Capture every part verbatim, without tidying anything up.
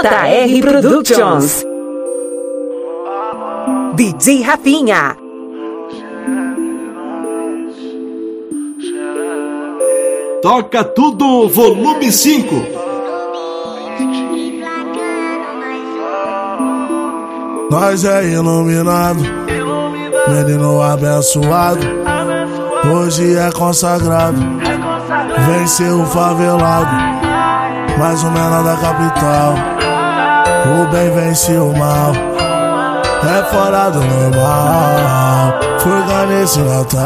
J R Productions. D J Rafinha. Toca tudo, volume cinco. Nós é iluminado, menino abençoado. Hoje é consagrado, venceu o favelado, mais um menor da capital. O bem vence o mal, é fora do normal. Furga nesse Natal.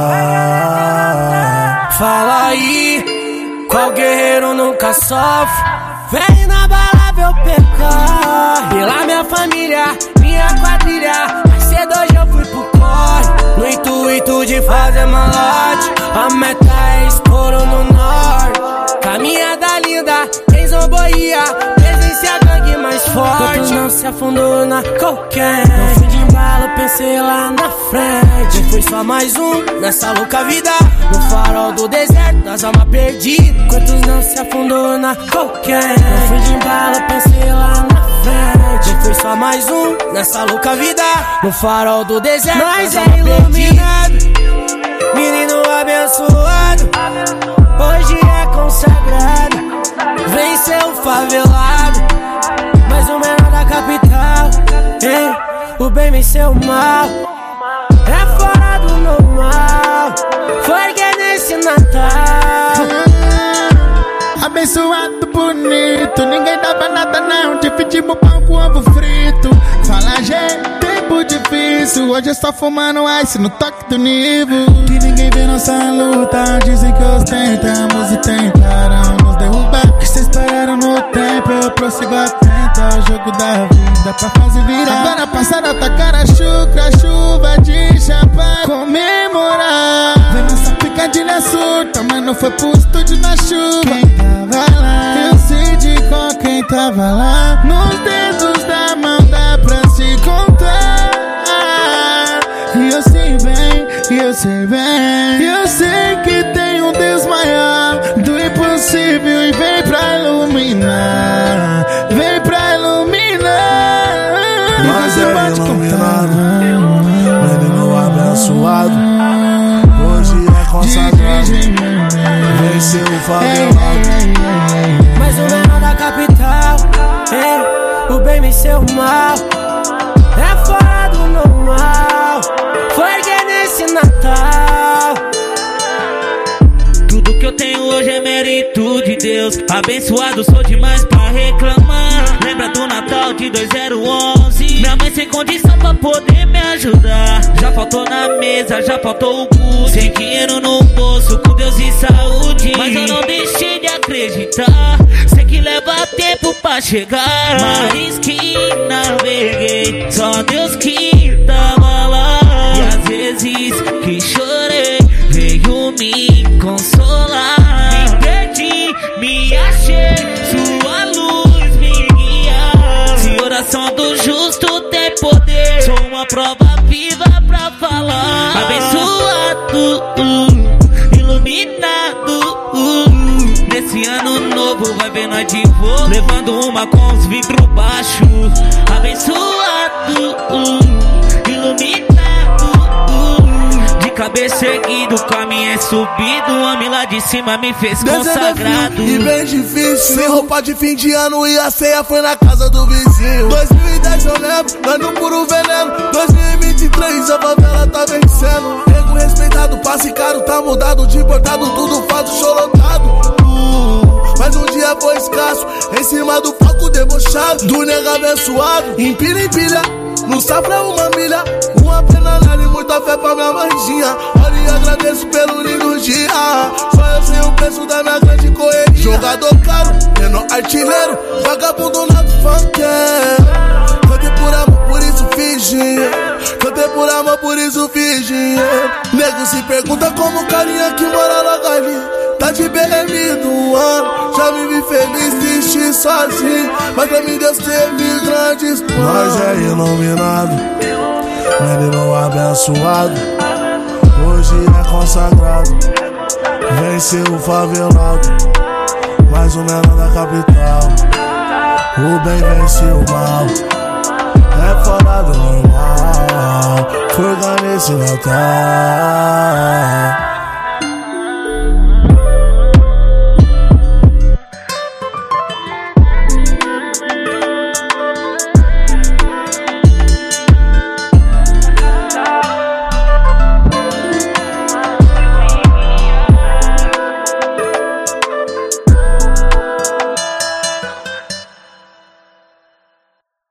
Fala aí, qual guerreiro nunca sofre? Vem na balada eu pecar, pela minha família, minha quadrilha. Mais cedo hoje eu fui pro corre, no intuito de fazer malote. A meta é estouro no norte, caminhada linda, tem zomboia, presencia a gangue mais forte. Outros não se afundou na cocaine, no fim de embalo pensei lá na frente. Eu fui só mais um nessa louca vida, no farol do deserto das almas perdidas. Quantos não se afundou na cocaine, no fim de embalo pensei lá na frente. Eu fui só mais um nessa louca vida, no farol do deserto. Nós é iluminado, menino abençoado. Hoje é consagrado, venceu o favelado, mais um menor da capital. Hein? O bem venceu o mal, é fora do normal. Foi que é nesse Natal. Abençoado, bonito, ninguém dava nada não. Dividimos pão com ovo frito. Fala, gente, tempo difícil. Hoje eu só fumando ice no toque do nível. Que ninguém vê nossa luta. Dizem que ostentamos e tentaram nos derrubar. Que cês pararam no tempo, eu prossigo atento ao jogo da vida pra fazer virar. Agora passada tacar a chucra, chuva de champanhe, comemorar. Vem nossa picadilha surta, mas não foi pro estúdio na chuva. Quem tava lá, eu sei de qual quem tava lá. Nos dedos da mão dá pra se contar. E eu sei bem, e eu sei bem, e eu sei que tem um Deus maior do impossível e vem pra iluminar, vem pra iluminar. Nós é iluminado, menino abençoado. Hoje é consagrado, venceu o favelado, mais um menor da capital. Ei, o bem venceu o mal, é fora do normal. Foi que é nesse Natal. Tudo que eu tenho hoje é mérito de Deus. Abençoado sou demais pra reclamar. Lembra do Natal de dois mil e onze? Minha mãe sem condição pra poder me ajudar. Já faltou na mesa, já faltou o cu. Sem dinheiro no bolso, com Deus e saúde. Mas eu não deixei de acreditar. Sei que leva tempo pra chegar, mas que naveguei, só Deus que tava lá. E às vezes que chorei, veio me consolar. Me perdi, me achei, sua luz me guia. Se oração do justo tem poder, sou uma prova viva pra falar. Abençoado, uh, iluminado, uh, nesse ano novo vai ver nós de voo, levando uma com os vidros baixos. Abençoado, uh, iluminado, cabeça erguida, o caminho é subido. O homem lá de cima me fez consagrado. E bem difícil, sem roupa de fim de ano e a ceia foi na casa do vizinho. dois mil e dez eu lembro, nós no puro veneno. dois mil e vinte e três a favela tá vencendo. Nego respeitado, passe caro, tá mudado. De portado, tudo fato, chorotado. uh, Mas um dia foi escasso, em cima do palco debochado. Do nego abençoado, empilha, empilha, no safra uma milha. Uma pena nada e muita fé pra minha mãezinha. Olha e agradeço pelo lindo dia. Só eu sei o preço da minha grande correria. Jogador caro, menor artilheiro, vagabundo nato funkeiro. Cantei por amor, por isso fiz dinheiro. Cantei por amor, por isso fiz dinheiro. Nego se pergunta como o carinha que mora logo ali tá de B M do ano. Já me vi feliz, triste, sozinho, mas pra mim Deus teve grandes planos. Nós é iluminado, menino abençoado. Hoje é consagrado, venceu o favelado, mais um menor da capital. O bem vence o mal, é fora do normal. Fuga nesse Natal.